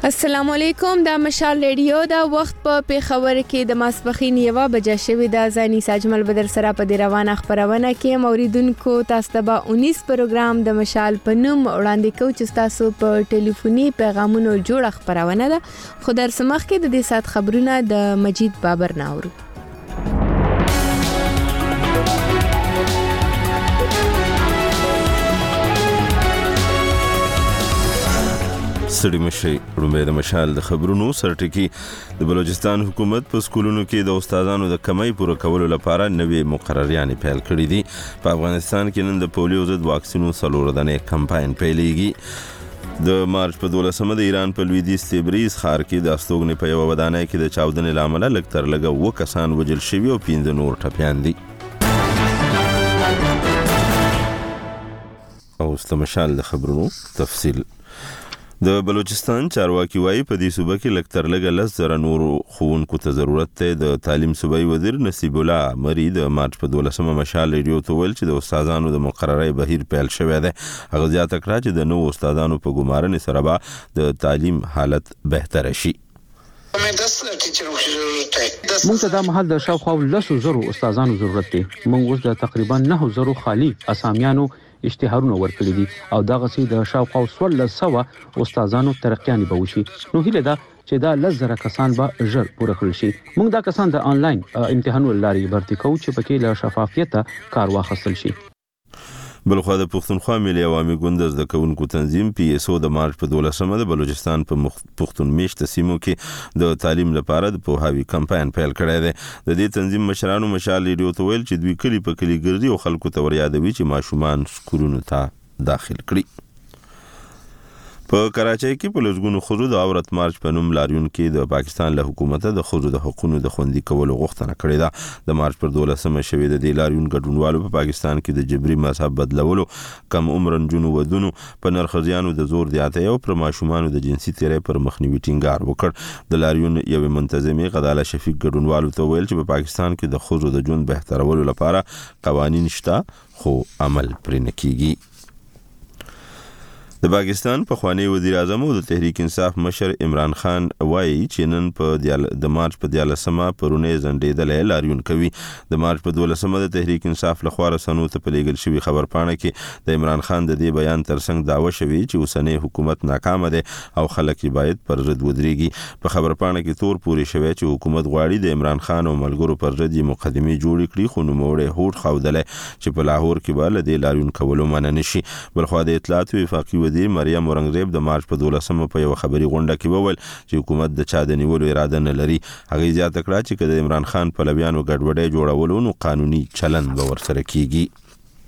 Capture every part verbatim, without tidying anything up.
السلام علیکم، دا مشال ریډیو دا وخت په پیښور کې د ماسپخین یوه بجه شوې ده. زانی ساجمل بدر سره په دې روانه خبرونه کې موریدونکو تاسو ته به انیس پروګرام د مشال په نوم وړاندې کوو چې تاسو په ټلیفوني پیغامونو جوړه خبرونه ده. خو در سمخ کې د دې سات خبرونه د مجید بابر ناورو. سړي مشي رومبه د مشال د خبرونو سرټکی. د بلوچستان حکومت په سکولونو کې د استادانو د کمۍ پوره کولو لپاره نوې مقرریانې پیل کړې دي. په افغانستان کې نن د پولیو ضد واکسینو څلور دانې کمپاین پیلېږي. د مارچ په دولسمه د ایران په لویدیځ تبریز ښار کې د استوګنې په یوه ودانۍ کې د چاودنې له امله لږ تر لږه اووه کسان وژل شوي او پنځه نور ټپیان دي. اوس د مشال د خبرونو تفصیل. د بلوچستان چارواکي وایي په دې صوبه کې لږ تر لږه لس زره نورو ښوونکو ته ضرورت دی. د تعلیم صوبایي وزیر نصیب الله مري د مارچ په دولسمه مشال ریډیو ته ویل چې د استادانو د مقررۍ بهیر پیل شوی دی. هغه زیاته کړه چې د نوو استادانو په ګمارنې سره به د تعلیم حالت بهتره شي. موږ ته دا مهال د شاوخوا لسو زرو استادانو ضرورت دی. موږ اوس د تقریبا نهو زرو خالي اسامیانو اشتهارونه ورکړي دي او دغه سي د شاوخوا څوارلس سوه استادانو ترقیانې به وشي. نو هیله ده چې دا لس زره کسان به ژر پوره کړل شي. موږ دا کسان د آنلاین امتحانونو لارې برتي کوو چې پکې له شفافیته کار واخیستل شي. بلخوا د پښتونخوا ملي عوامي ګوند د زده کوونکو تنظیم پی اس او د مارچ په دولسمه د بلوچستان په پښتون میشته سیمو کې د تعلیم لپاره د پوهاوي کمپاین پیل کړی دی. د دې تنظیم مشرانو مشال ریډیو ته ویل چې دوی کلی په کلی ګرځي او خلکو ته وریادوي چې ماشومان سکولونو ته داخل کړي. په کراچۍ کې په لږونو ښځو د عورت مارچ په نوم لاریون کې د پاکستان له حکومته د ښځو د حقوقو د خوندي کولو غوښتنه کړې ده. د مارچ پر دولسمه شوې د دې لاریون ګډونوالو په پاکستان کې د جبري مذهب بدلولو، کم عمر نجونو ودونو، په نرښځیانو د زور زیاتۍ او پر ماشومانو د جنسي تیرۍ پر مخنیوي ټینګار وکړ. د لاریون یوې منتظمې غزاله شفیق ګډونوالو ته ویل چې په پاکستان کې د ښځو د ژوند بهترولو لپاره قوانین شته خو عمل پرې نه کیږي. د پاکستان پخوانی وزیر اعظم او د تحریک انصاف مشر عمران خان وایي چې نن په د مارچ په دیارلسمه پرونی ځنډېدلی لاریون کوي. د مارچ په دولسمه د تحریک انصاف لخوا رسنیو ته په لیږل شوي خبرپاڼه کې د عمران خان د دې بیان ترڅنګ دعوه شوې چې اوسنی حکومت ناکامه دی او خلک یې باید پر ضد ودرېږي. په خبرپاڼه کې تور پورې شوی چې حکومت غواړي د عمران خان او ملګرو پر ضد یې مقدمې جوړې کړي، خو نوموړی هوډ ښودلی چې په لاهور کې به له دې لاریون کولو منع نه شي. بلخوا د اطلاعاتو وفاقي وزیر مریم اورنګزیب د مارچ په دولسمه په یو خبري غونډه کې وویل چې حکومت د چا د نیولو اراده نه لري. هغه زیاته کړه چې که د عمران خان پلویانو ګډوډۍ جوړولو نو قانوني چلند به ورسره کیږي.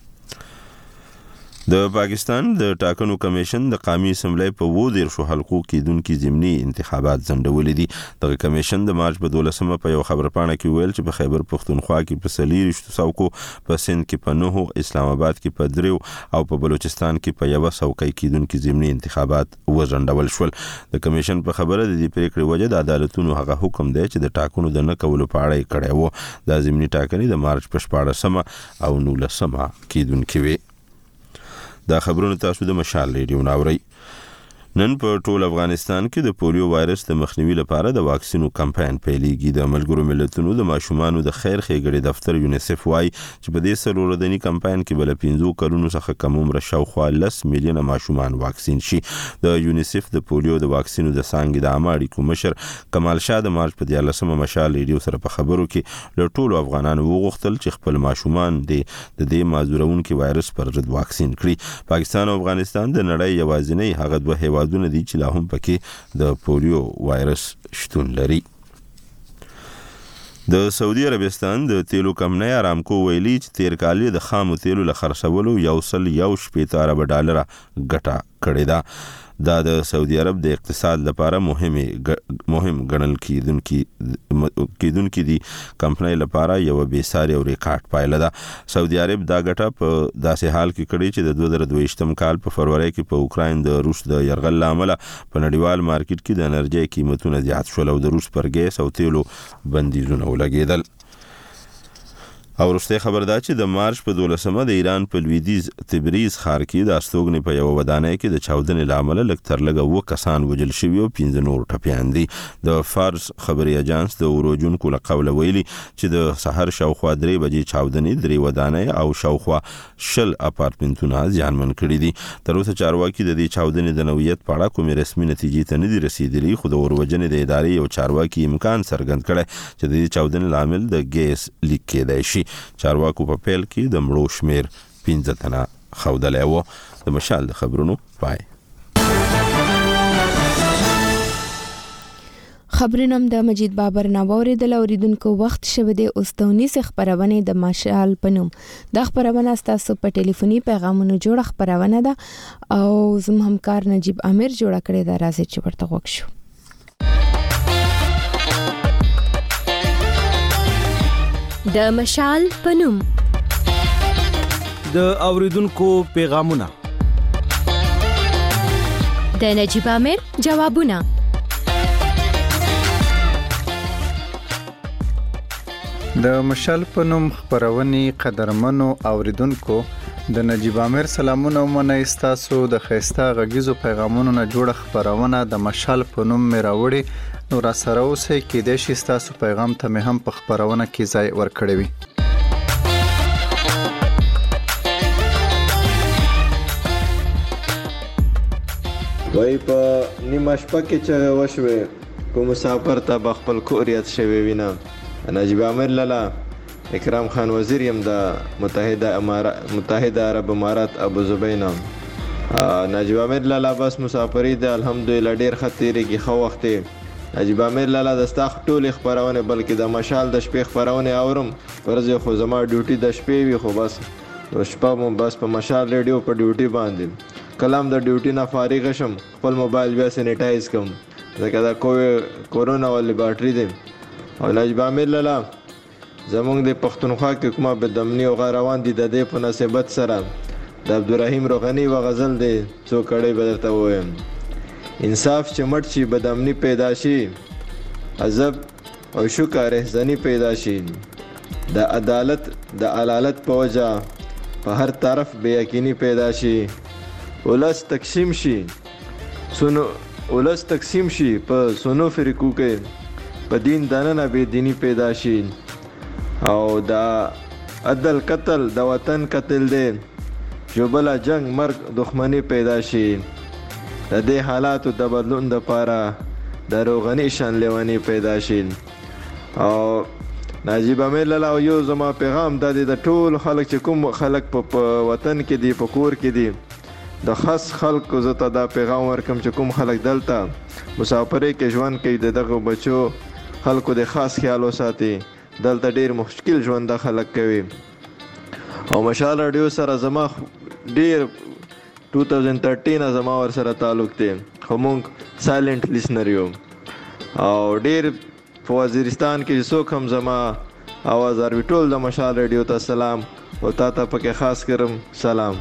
د پاکستان د ټاکنو کمیشن د قومي اسمبلی په اووه دېرشو حلقو کېدونکي ضمني انتخابات ځنډولي دي. دغه کمیشن د مارچ په دولسمه په یو خبرپاڼه کې ویل چې په خیبر پښتونخوا کې په څلېرویشتو څوکو، په سند کې په نهو، اسلام آباد کې په دریو او په بلوچستان کې په یوه څوکۍ کېدونکي ضمني انتخابات وځنډول شول. د کمیشن په خبره د دې پریکړې وجه د عدالتونو هغه حکم دی چې د ټاکنو د نه کولو په اړه یې کړی و. دا ضمني ټاکنې د مارچ په شپاړسمه او نولسمه کېدونکي وي. دا خبرونه تاسو د مشال ریډیو ناورئ. نن په ټول افغانستان کې د پولیو وایرس د مخنیوي لپاره د واکسینو کمپاین پیلېږي. د ملګرو ملتونو د ماشومانو د خیر ښېګړې دفتر یونیسف وایي چې په دې څلور ورځني کمپاین کې به له پنځو کلونو څخه کم عمره شاوخوا لس میلیونه ماشومان واکسین شي. د یونیسف د پولیو د واکسینو د څانګې د عامه اړیکو مشر کمال شاه د مارچ په دیارلسمه مشال ریډیو سره په خبرو کې له ټولو افغانانو وغوښتل چې خپل ماشومان د دې معذورونکي وایرس پر ضد واکسین کړي. پاکستان او افغانستان د نړۍ یوازینی هغه دوه هیوادونه دي چې لا هم پکې د پولیو وایرس شتون لري. د سعودي عربستان د تیلو کمپنۍ ارامکو ویلي چې تیر کال د خامو تیلو له خرڅولو یو سل یو شپېته اربه ډالره ګټه کړې ده. دا د سعودي عرب د اقتصاد لپاره مهمه مهم ګڼل کېدونکي کېدونکي دي. کمپنۍ لپاره یو بې ساري او ریکارډ پایله ده. سعودي عرب دا ګټه په داسې حال کې کړې چې د دوه زره دوه ویشتم کال په فروری کې په اوکراین د روس د یرغل له امله په نړیوال مارکیټ کې د انرژۍ قیمتونه زیات شول او د روس پر ګیس او تیلو بندیزونه ولګېدل. او وروستۍ خبر دا چې د مارچ په دولسمه د ایران په لویدیځ تبریز ښار کې د استوګنې په یوه ودانۍ کې د چاودنې له امله لږ تر لږه اووه کسان وژل شوي او پنځه نور ټپیان دي. د فارس خبري اجانس د اوروجونکو له قوله ویلي چې د سحر شاوخوا درې بجې چاودنې درې ودانۍ او شاوخوا شل اپارتمنټونه زیانمن کړي دي. تر اوسه چارواکي د دې چاودنې د نوعیت په اړه کومې رسمي نتیجې ته نه دي رسیدلي، خو د اوروجنې د ادارې یو چارواکي امکان څرګند کړی چې د دې چاودنې لامل د ګیس لیک کېدای شي. چارواکو په پیل کې د مړو شمیر پنځه تنه ښودلی و. د مشال د خبرونو پای. خبرونه د مجید بابر ناوریدل. اوریدونکو وخت شوه د اوستونی سه خبرونه د مشال پنوم. د خبرونه تاسو په ټلیفوني پیغامونو جوړ خبرونه ده او زم همکار نجیب امیر جوړ کړی دا راځي چې ورته وښیو. د مشال پنوم د اوریدونکو پیغامونه د نجیب امیر جوابونه. د مشال پنوم خبرونی قدرمنو اوریدونکو د نجیب امیر سلامونه ومنئ. ستاسو د خیسته غږیزو پیغامونو نه جوړه خبرونه د مشال پنوم مې راوړي، نو را سره اوسئ، کېدای شي ستاسو پیغام ته مې هم په خبرونه کې ځای ورکړی وي. وای په نیمه شپه کې چې وشوې کوم مسافر ته به خپل کور یاد شوی وینه. نجیب امیر لالا اکرام خان وزیر یم د متحده امارات متحده عرب امارات ابو ظبینا. نجیب امیر لالا بس مسافری ده الحمدلله ډیر خطرې کې خو وخت. نجیب امیر لالا د استاخ ټول خبرونه بلکې د مشال د شپې خبرونه اورم، ورځ خو زما ډیوټي د شپې وي، خو بس د شپه مو بس په مشال ریډیو په ډیوټي باندې کلام د ډیوټي نه فارغ شم، خپل موبایل بیا سینیټایز کوم ځکه دا کووډ کورونا ولې باټری دی. او نجیب امیر لالا زمونږ د پښتونخوا کې کومه بدامني او غیروان دي، د دې په مناسبت سره د عبدالرحیم روغنی و غزل دی څو کړی به درته ووایم. انصاف چې مټ شي بدامني پیدا شي، عذاب او شکر احزانی پیدا شي، د عدالت د عدالت په وجه په هر طرف بے یقینی پیدا شي، ولس تقسیم شي سونو ولس تقسیم شي په سونو فرقو کې، په دین دننه بے دینی پیدا شي، او دا عدل قتل د وطن قتل دی، جوبله جنگ مرګ دښمنی پیدا شي. د دې حالاتو د بدلون دپاره د روغني شان لیونی پیدا شي. او نجیب امیر لالا یو زما پیغام دا دی د ټول خلک چې کوم خلک په وطن کې دي، په کور کې دي، د خاص خلکو زه ته دا پیغام ورکم چې کوم خلک دلته مسافرۍ کې ژوند کوي، د دغه بچو خلکو د خاص خیال وساتي، دلته ډیر مشکل ژوند د خلک کوي. او مشال رادیو سره زما ډیر دو هزار تیرہ زما ور سره تعلق دی، خو مونږ سایلنٹ لیسنر یو. او ډیر په وزیرستان کې څوک هم زما اواز اوري، ټول د مشال رادیو ته سلام، او تا ته پکې خاص کرم سلام.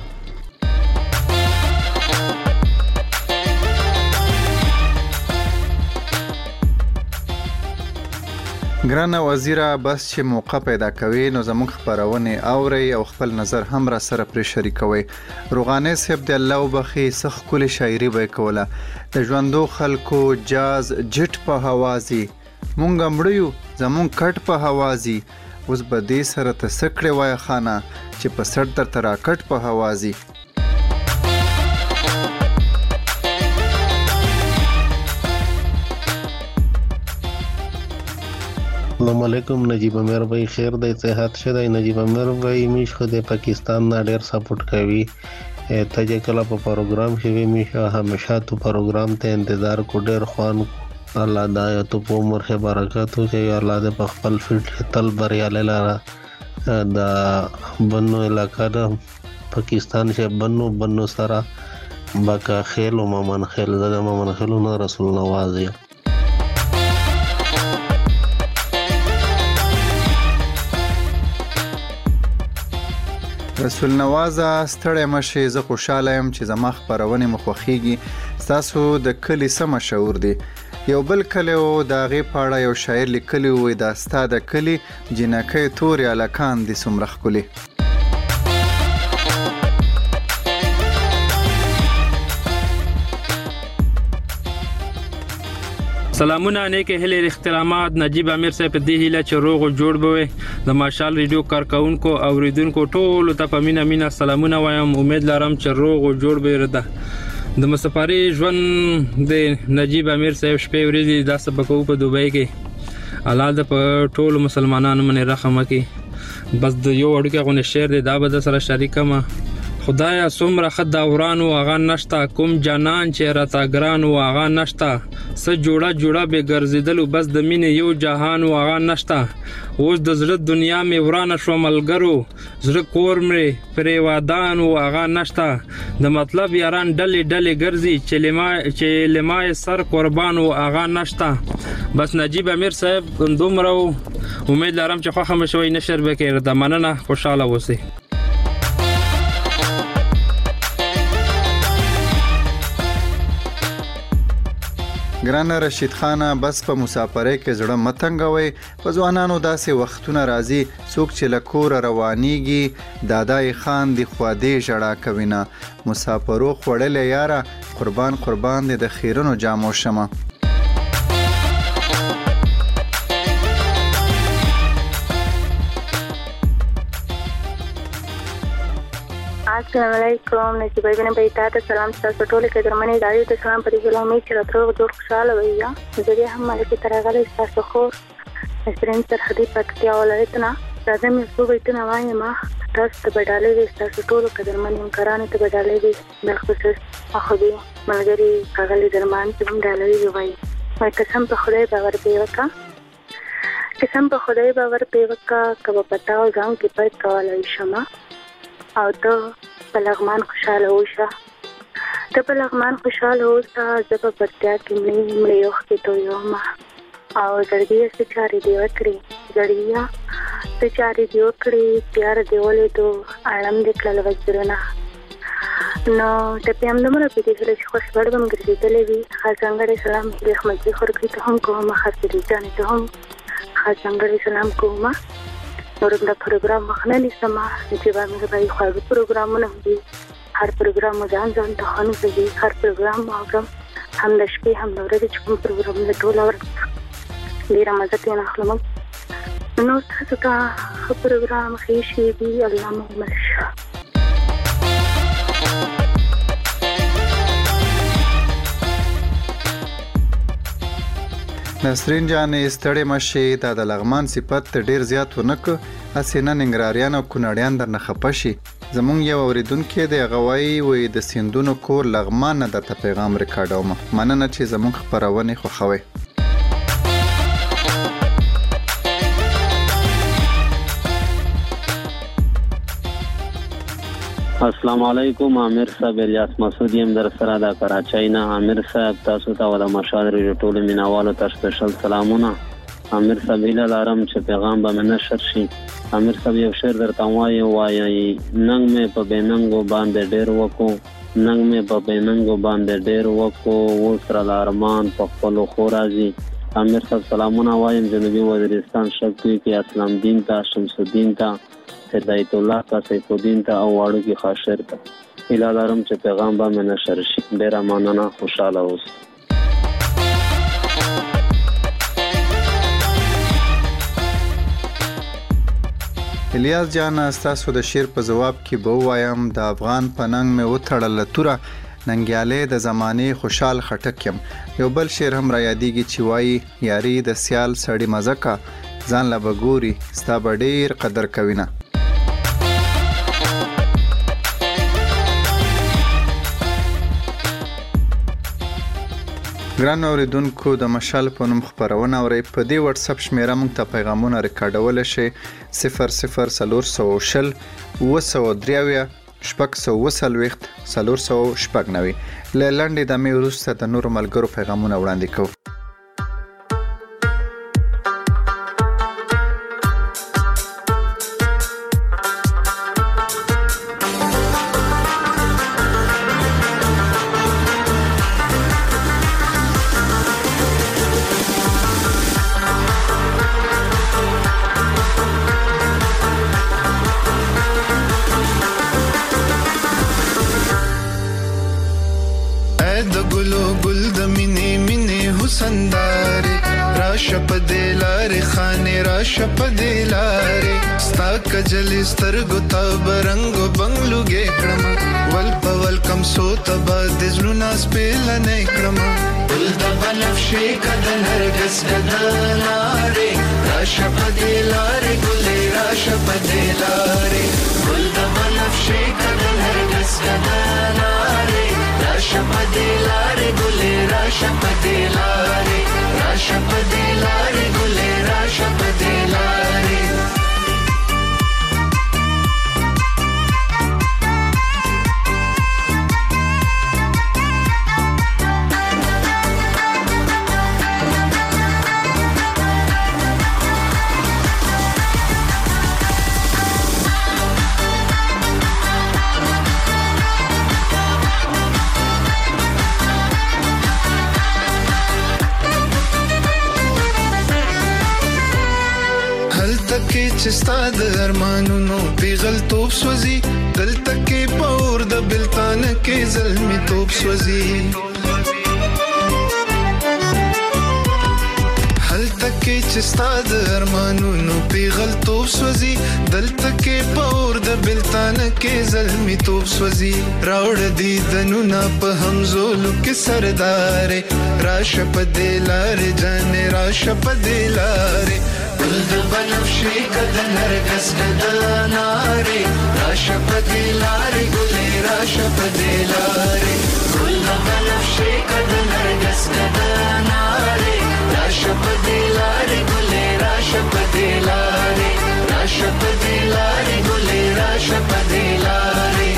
ګرانه وزیره، بس چې موقع پیدا کوي نو زموږ خبرونه اوري او خپل نظر هم را سره پرې شریکوي. روغاني صاحب د الله وبخي سخ کول شاعري به کوله، د ژوندو خلکو جاز جټ په هوازي، مونږ مړیو زمون کټ په هوازي، اوس به دې سره ته سکړې وای خانه چې په سر در ترا کټ په هوازي. السلام علیکم. نجیب امیر بھائی خیر دی، صحت شه دی؟ نجیب امیر بھائی میش خو د پاکستان نه ډیر سپورټ کوي، ته چې کله په پروګرام کې وي میشه همیشه تو پروګرام ته انتظار کو، ډیر خوان الله دا ته په عمر کې برکت وکړي، الله دې په خپل فیلډ تل بریالی لاره دا بنو علاقہ د پاکستان شه بنو بنو سره باکا خیل او مامن خیل زده مامن خیلونه رسول نواز یم. رسول نوازه ستړی مشي، زه خوشاله یم چې زما خبرونه مو خوښیږي. ستاسو د کلي څه مشهور دي؟ یو بل کلی و د هغې په اړه یو شاعر لیکلی وی دا ستا د کلي جنکۍ تورې هلکان دي څومره ښکلي. سلامونه نیکه هلې احترامات. نجیب امیر صاحب په دې هیله چې روغ او جوړ به وي. د مشال ریډیو کارکونکو او اوریدونکو ټولو ته په مینه مینه سلامونه وایم. امید لرم چې روغ او جوړ به رده. د مسافري ژوند د نجیب امیر صاحب شپې ورځې دا سبقو په دوبۍ کې الله د په ټولو مسلمانانو باندې رحم وکړي. بس د یو اړیکه غو شعر دی دا به د سره شریکه ما خدایا څومره ښه دوران و هغه نشته کوم جانان چې راته ګران و هغه نشته څه جوړه جوړه به ګرځېدلو بس د مینې یو جهان و هغه نشته اوس د زړه دنیا مې ورانه شوه ملګرو زړه کور مې پرې ودان و هغه نشته د مطلب یاران ډلې ډلې ګرځي چې لمای سر قربان و هغه نشته. بس نجیب امیر صاحب دومره امید لرم چې خوښه مې شوی نشر به کې د مننه خوشاله اوسئ. ګرانه رشید خانه بس په مسافرۍ کې زړه متنګوي. په ځوانانو داسې وختونه راځي څوک چې له کوره روانېږي دادای خان دی خوا دې ژړا کوي نه مسافرو خوړلې یاره قربان قربان دې د خیرونو جامو شمه. السلام علیکم. نجیب بینه به تاسو سلام تاسو ټول کې درمنې دایو ته سلام پرې ګلو می چې راته جوړ خوشاله ویا. زه هم مالک ترغله تاسو خو سرین تر حدی پکتیا ولایتنا راځم یو څو بیتونه وایم ما تاسو ته بدالې دي تاسو ټول کې درمنې کرانه ته بدالې دي د خصوص اخدي ملګری کاغلی درمان ته هم ډالې وای. وای قسم په خدای باور دی وکا قسم په خدای باور دی وکا کبه پتاو ځان کې پد کولای شمه او ته په لغمان خوشاله اوسه ته په لغمان خوشاله اوسه زه په پرتیا کې مړې مړې وختې تو یو ما او زړګي څه چارې دی وکړي زړګیا څه چارې دی وکړي پیار دی ولې تو اړم دې کله وځرنا نو ته په هم نمبر په دې سره چې خوش وړم ګرځېدلې وي خاص څنګه سلام دې احمد خورګي ته هم کوم خاص دې ځان ته هم خاص څنګه سلام کوم نورم دا پروګرام مخنلی سما چې باندې به خو پروګرامونه دي هر پروګرام ځان ځان ته خنو دي هر پروګرام ماګم هم د شپې هم د ورځې چې کوم پروګرام له ټول اور ډیر مزه ته نه خلم نو تاسو ته پروګرام خېشي دي الله مو مرشه. نسرین جانې ستړې مشي دا د لغمان صفت ډیر زیات ونک اسینه ننګراریان او کونړیان در نه خپشي. زمونږ یو اوریدونکو د غوای وې د سیندونو کور لغمان نه د پیغام ریکارډوم مننه چې زمونږ خبرونه خوښوي. السلام علیکم. عامر صاحب الیاس مسعودی هم در سره د کراچۍ نه. عامر صاحب تاسو ته د مشال ریډیو ټول مینوالو ته سپیشل سلامونه. عامر صاحب هیله لرم چې پیغام به نشر شي. عامر صاحب یو شعر درته وایي وایي ننګ مې په بیننګو باندې ډېر وکړو ننګ مې په بیننګو باندې ډېر وکړو اوس را لارمان په خپلو خو راځي. عامر صاحب سلامونه وایم جنوبي وزیرستان شکوي کې اسلام دین ته شمس الدین ته هدایت الله ته سیف الدین ته او واړو کې خاصر ته هیله لرم چې پیغام به مې نشر شي. ډېره مننه خوشاله اوسئ. الیاس جان تاسو د شعر په جواب کې به وایم د افغان پننګ مې وتړل توره ننګیاله د زمانه خوشحال خټک يم. یو بل شعر هم را یادېږي چې وایي یاري د سیال سړی مزکا ځان لا بګوري ستا به ډېر قدر کوي نه. ګران اوریدونکو د مشال په نوم خبرونه اوري په دې واتس اپ شمیره مونږ ته پیغامونه ریکارډول شي صفر صفر سلور سو شل و سو دریاویا شپږ سو وسلويخت سلور سو شپږ نوي لنډې د مې وروسته د نور ملګرو پیغامونه وړاندې کوو. راشه په دې لارې ستا کجلې سترګو ته به رنګو بنګلوګې کړم ول په ول کم سو ته به د زړونه سپېلنې کړم ګل د بنفشې که د نرګس که د نارې راشه په دې لارې ګلې راشه په دې لارې ګل د بنفشې که د نرګس که د نارې راشه په دې لارې ګلې راشه په دې لارې راشه په دې لارې ګلې راشه په دې لارې چې ستا د ارمانونو پیغلتوب سوځي دلته کې پور د بلتانه کې زلمی توپ سوځي هلته کې چې ستا د ارمانونو پیغلتوب سوځي دلته کې پور د بلتانه کې زلمی توپ سوځي راوړ دي دنونه په همزولو کې سردارې راشه په دې لارې جانې راشه په دې لارې ګل د بنفشې که د نرګس که د نارې راشه په دې لارې ګلې راشه په دې لارې ګل د بنفشې که د نرګس که د نارې راشه په دې لارې ګلې راشه په دې لارې راشه په دې لارې ګلې راشه په دې لارې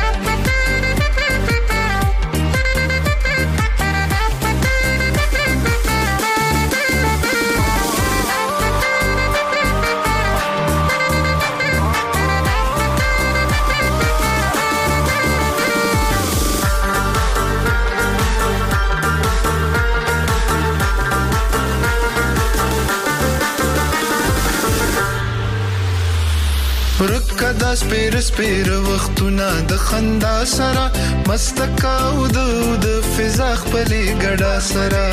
دا سپیر سپیر وختونه د خندا سره مستکاو د د فضا خپلې ګډا سره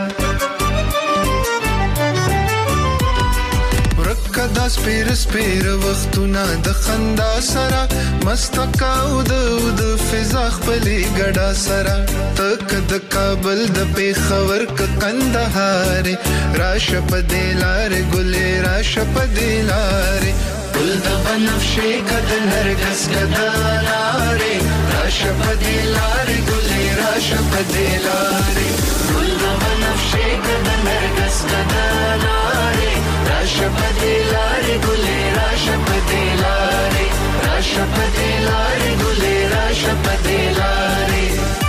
ورکه دا سپیر سپیر وختونه د خندا سره مستکاو د د فضا خپلې ګډا سره تک د کابل د پیښور ک کندهار راشه په دې لارې ګلې راشه په دې لارې ګل د بنفشې که د نرګس که د نارې راشه په دې لارې ګلې راشه په دې لارې ګل د بنفشې که د نرګس که د نارې راشه په دې لارې ګلې راشه په دې لارې راشه په دې لارې ګلې راشه په دې لارې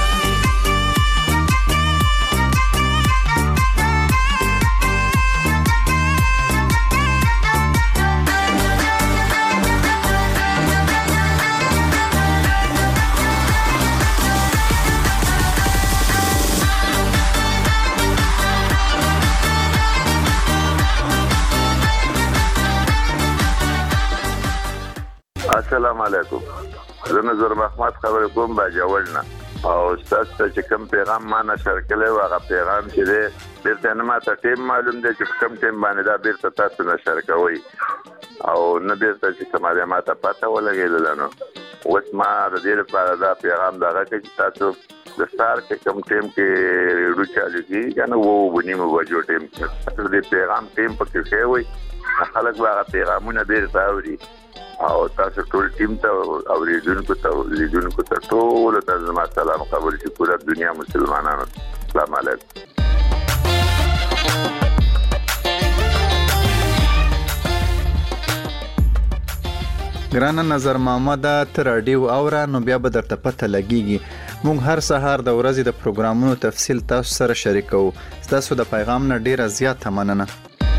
السلام علیکم زه نظر محمد خبر کوم باجوړنا او تاسو ته چې کوم پیغام ما نشر کړی و هغه پیغام چې دی بیرته نه ماته ټیم معلوم دی چې کوم ټیم باندې دا بیرته تاسو نشر کوئ او نه بیرته چې کومه ماته پته ولګېدل نو اوس ما د دې لپاره دا پیغام دغه چې تاسو د سار کې کوم ټیم کې ریډو چالو کیږي کنه وو ونیمو وجو ټیم کې د پیغام ټیم په کې وي خلک هغه پیغامونه بیرته اوري او تاسو ټول ټیم ته او لیدونکو ته لیدونکو ته ټول ته زما سلام قبول شي ټول دنیا مسلمانانو السلام علیکم ګرانه نظر محمد ته رادیو اورا نو بیا به درته پته لګیږي مونږ هر سهار د ورځې د پروګرامونو تفصیل تاسو سره شریکو تاسو د پیغام نه ډیره زیاته مننه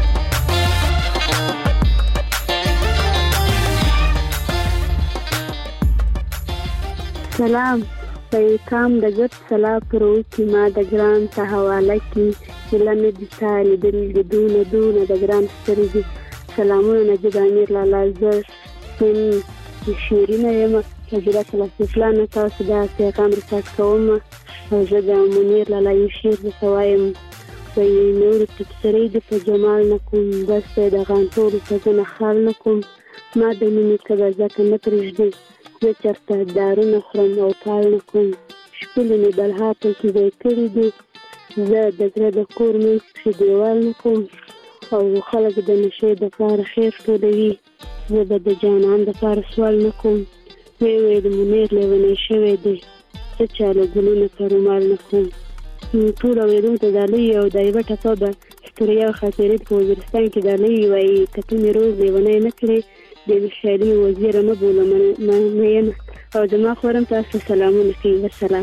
سلام پیغام د ګټ سلا پرو کی ما د ګران ته حواله کی لنه د سالي د دون دون د ګران سترګي سلامونه نجیب امیر لالا زر سن شیرینه یم حجره کلاس فلانه تاسو د پیغام رسات کوم او زه د منیر لالا یو شیر د سوایم وایي نور تبصرې د په جمال نه کوم بس دی د غانټولو په زنه خال نه کوم ما د مینې کبه ځکه نه پرېږدي زه چېرته دارونه خورم او پال نه کوم ښکلې مې بلها پکې ځای کړي دي زه د زړه د کور منځ کښې دیوال نه کوم او خلک د نشې دپاره خیر ټولوي زه به د جانان دپاره سوال نه کوم ویې ویې د منیر لیونی شوی دی څه چا له ګلونه په رومال نه کوم ټول اورېدونکو ته دا لوی او دا یوه ټپه به ستوریا او خاطرې په وزیرستان کې دا لوی وایي که ته مې روز لیونی نه کړې د یوې شالي وزیره مه بوله مینه او زما خورم تاسو ته سلامونه کوي وسلام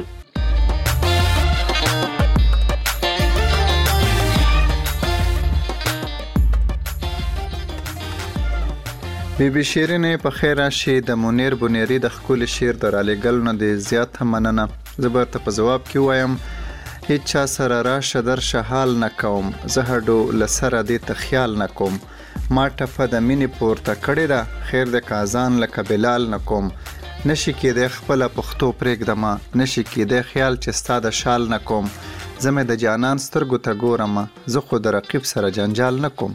بی بی شیرینې په خیر راشي د منیر بنیری د ښکلي شعر د رالیږلو نه دې زیاته مننه زه به ورته په ځواب کې ووایم هیڅ چا سره راشه درشه حال نه کوم زه هډو له سره دې ته خیال نه کوم ما ټپه د مینې پورته کړې ده خیر د کازان لکه بلال نه کوم نشي کېدی خپله پښتو پرېږدمه نشي کېدی خیال چې ستا د شال نه کوم زه مې د جانان سترګو ته ګورمه زه خو د رقیب سره جنجال نه کوم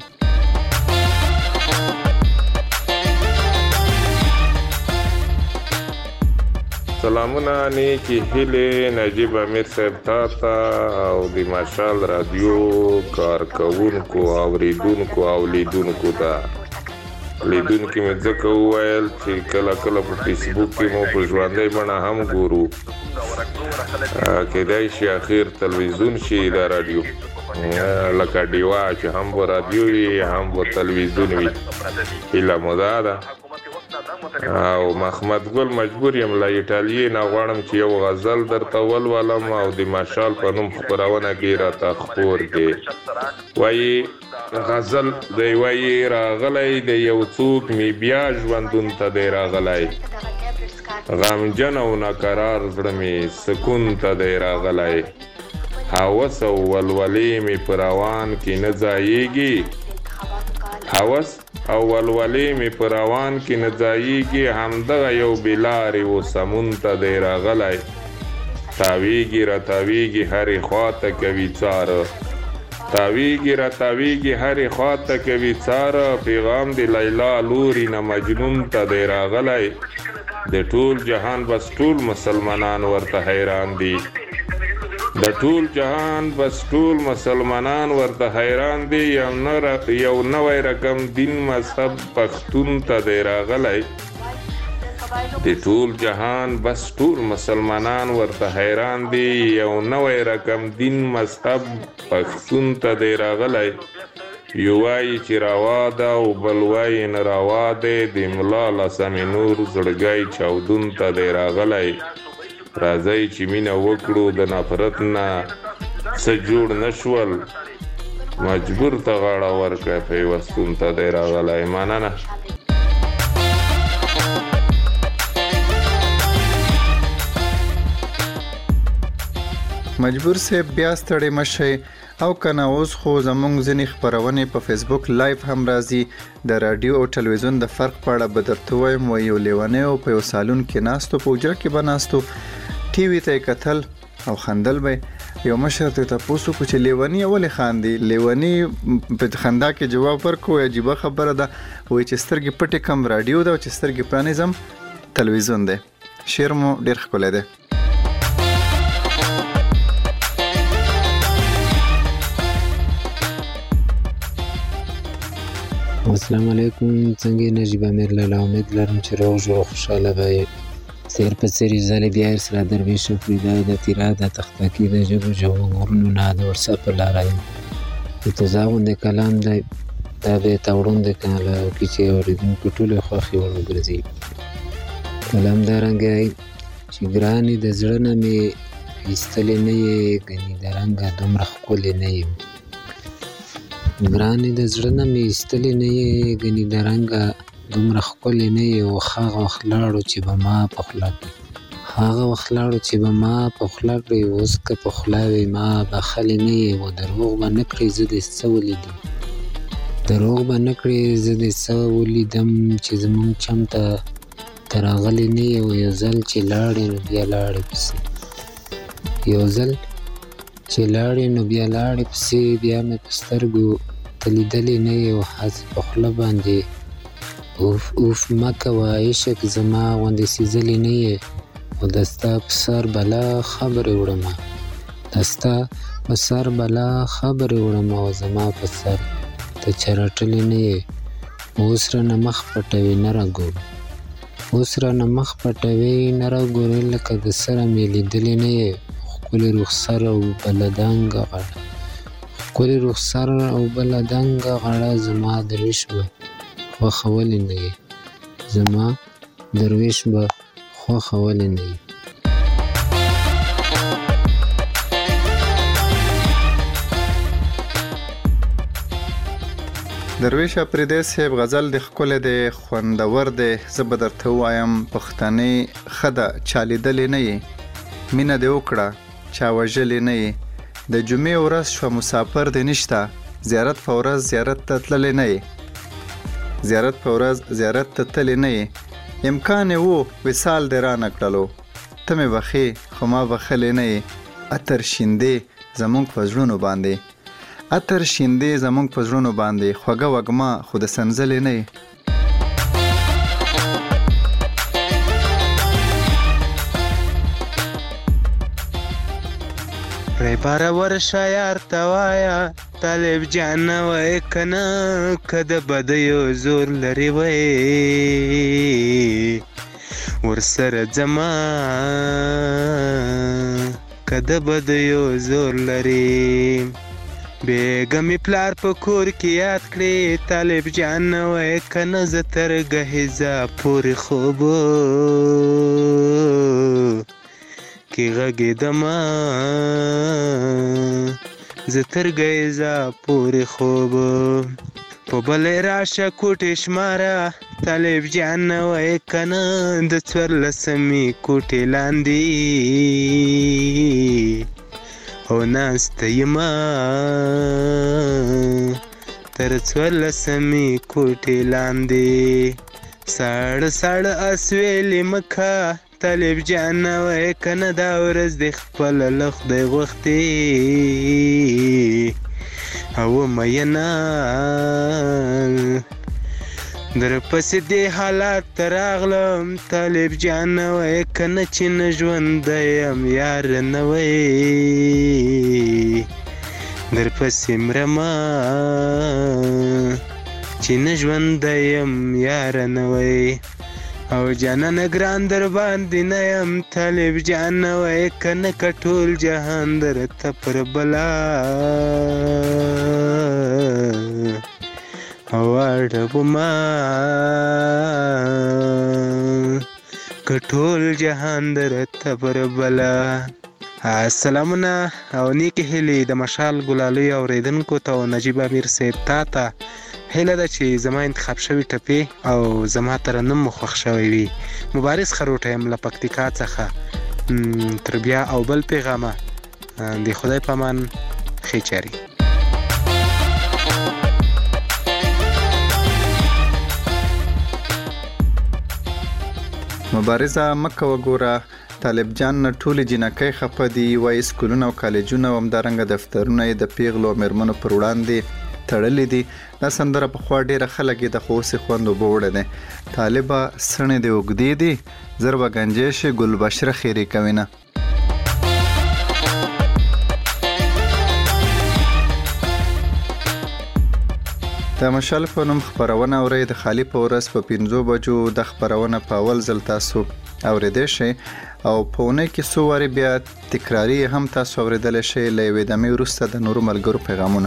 سلامونه نیکی هیلې نجیب امیر صاحب تا ته او د مشال رادیو کارکوونکو اوریدونکو او لیدونکو ته لیدونکو مې ځکه وویل چې کله کله په فیسبوک کې مو په ژوندۍ بڼه هم ګورو کېدای شي اخر تلویزیون شي دا رادیو لکه ډیوا چې هم به رادیو وي هم به تلویزیون وي هیله مو دا ده او محمد ګل مجبور یم له ایټالیې نه غواړم چې یو غزل درته ولولم او د مشال په نوم خپرونه کې راته خپور دی وایي غزل دی وایي راغلی د یو څوک مې بیا ژوندون ته دی راغلی غمجن او ناقرار زړه مې سکون ته دی راغلی هوس او ولولې مې په روان کې نه ځایېږي هوس او ولولې مې په روان کې نه ځایېږي همدغه یو بېلارې و سمون ته دی راغلی تاویږي راتاویږي هرې خوا ته کوي څاره تاویږي راتاویږي هرې خوا ته کوي څاره پیغام د لیلا لوري نه مجنون ته دی راغلی د ټول جهان بس ټول مسلمانان ورته حیران دي د ټول جهان بس ټول مسلمانان ورته حیران دي یو نوی رقم دین مذهب پښتون ته دی راغلی د ټول جهان بس ټول مسلمانان ورته حیران دي یو نوی رقم دین مذهب پښتون ته دی راغلی یو وایي چې روا ده او بل وایي نه روا دی د ملا لسمې نور زړګی چاودون ته دی راغلی راځئ چې مینه وکړو د نفرت نه څه جوړ نه شول مجبور ته غاړه ورکړه پیوستون ته دی راغلی مننه مجبور صاحب بیا ستړی مشئ او کنه اوس خو زمونږ ځینې خپرونې په فیسبوک لایف هم راځي د رادیو او ټلویزیون د فرق په اړه به درته وایم و یو لیونی او په یو سالون کې ناستو په حجره کې به ناستو ټي وي ته یې کتل او خندل به یو مشر ته تپوس وکړو چې لیونی ولې خاندي لیونی په خندا کې جواب ورکړو عجیبه خبره ده وایي چې سترګې پټې کم رادیو ده او چې سترګې پرانیزم تلویزیون دی شعر مو ډېر ښکلی دی السلام علیکم څنګه نجیب امیر لاله امید لرم چې روغ جوړ خوشحاله به سیر په سری ځلې بیا یې سره درویش فریدا د تیرا د تختکی د ژبو ژبو غرونو نه د ورسه په لاره یم اتزا غوندې کلام دی دا به تاوړون د کاله کې چې اورېدونکو ټولې خوښې ور وګرځي کلام دارنګه چې ګرانې د زړه نه مې ایستلې نه یې ګنې د رنګه دومره ښکلې نه یم ګرانې د زړه نه مې ایستلې نه یې ګنې د رنګه دومره ښکلې نه یې او هغه وخت لاړو چې به ما په خوله کړې هغه وخت لاړو چې به ما په خوله کړې اوس که په خوله وې ما بخلې نه یې و دروغ به نه کړې زه دې څه ولیدم دروغ به نه کړې زه دې څه ولیدم چې زمونږ چم ته ته راغلې نه یې و یو ځل چې لاړې نو بیا لاړې پسې یو ځل چې لاړې نو بیا لاړې پسې بیا مې په سترګو ته لیدلې نه یې او هسې په خوله باندې اوف اوف مه کوه عشق زما غوندې سیزلې نه یې او د ستا په سر بلا خبرې وړمه د ستا په سر بلا خبرې وړمه او زما په سر ته چرټلې نه یې اوس رانه مخ پټوې نه راګورې اوس رانه مخ پټوې نه راګورې لکه د سره مې لیدلې نه یې ښکلې رخسار او بله دنګه غاړه ښکلې رخسار او بله دنګه غاړه زما درویش به خوښولې نه یې زما درویش به خوښولې نه یې درویش اپریدی صاحب غزل د ښکلی دی خوندور دی زه به درته ووایم پښتنې ښه ده چا لیدلې نه یې مینه دې وکړه چا وژلې نه یې د جمعې ورځ شوه مسافر دې نشته زیارت په ورځ زیارت ته تللې نه یې زیارت په ورځ زیارت ته تللې نه یې امکان یې و وصال دې رانه کړلو ته مې بخې خو ما بخلې نه یې عطر شیندې زموږ په زړونو باندې عطر شیندې زموږ په زړونو باندې خوږه وږمه خو د سنځلې نه یې ری باره ورشه یار ته وایه طالب جان وای کنه که د بدیو زور لري وای ورسره ځما که د بدیو زور لري بیګه مې پلار په کور کې یاد کړې طالب جان وای کنه زه تر ګهیزه پورې خوب کې غږېدمه زه تر ګهیزه پورې خوب په بلې راشه کوټې شماره طالب جان وای کنه د څوارلسمې کوټې لاندې او ناسته یمه تر څوارلسمې کوټې لاندې ساړه ساړه اسویلې مکه طالب جان وای کنه دا ورځ د خپله له خدای غوښتې او مینه در پسې دې حالات ته راغلم طالب جان وای کنه چې نه ژوندی یم یار نه وای در پسې مرمه چې نه ژوندی یم یار نه وای او جانانه ګران در باندې نه یم طالب جان وای کنه که ټول جهان درته پر بلا واړوما که ټول جهان درته پر بلا سلامونه او نیکې هیلې د مشال ګلالۍ اورېدونکو ته او نجیب امیر صاحب تا ته هیله ده چې زما انتخاب شوي ټپې او زما ترنم مو خوښ شوی وي مبارز خروټه یم له پکتیکا څخه تر بیا او بل پیغامه د خدای په امان ښې چارې مبارزه مکه وګوره طالب جان نه ټولې جنکۍ خفه دي وایي سکولونه او کالجونه او همدارنګه دفترونه یې د پیغلو او میرمنو پر وړاندې تړلې دي دا سندره پخوا ډېره خلک یې د خو اوسې خوند اوبه وړی دی طالبه سڼې دې اوږدې دي زر به ګنجې شي ګلبشره خیرې کوي نه د مشال په نوم خپرونه اورئ د خالي په ورځ په پنځو بجو د خپرونه په اول ځل تاسو اورېدی شئ او په اونۍ کې څو وارې بیا تکراري هم تاسو اورېدلی شئ له یوې دمې وروسته د نورو ملګرو پیغامونه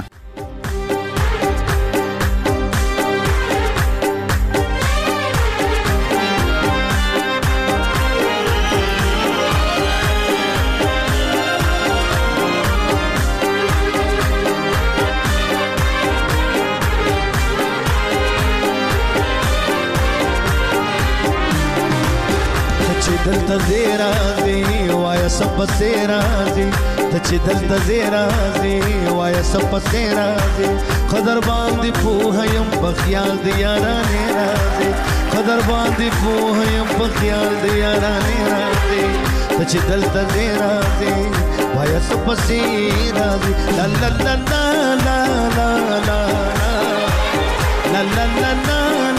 دلته زیرا زی وای سب سیرا زی ته دلته زیرا زی وای سب سیرا زی قدر باندې په هيم په خیال دی یارانه راځي قدر باندې په هيم په خیال دی یارانه راځي ته چې دلته دی راځې وایه څه پسې راځې لا لا لا لا لا لا لا لا لا لا لا